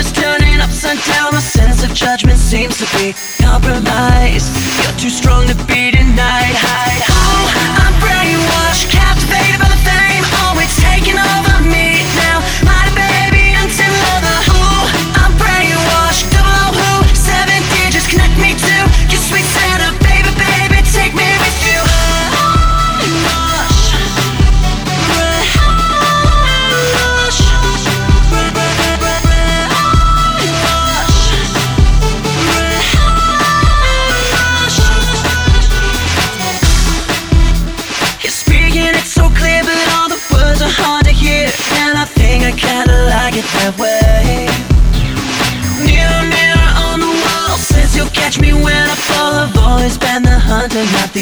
is turning upside down. My sense of judgment seems to be compromised. You're too strong to be denied. Oh, I'm brainwashed, captivated by the fame. Oh, it's taking over me now. My baby, until lover. Ooh, I'm brainwashed. Double O who, 7 digits connect me to your sweet Santa. Baby, baby, take me with you. I kinda like it that way. Mirror, mirror on the wall says you'll catch me when I fall. I've always been the hunter, not the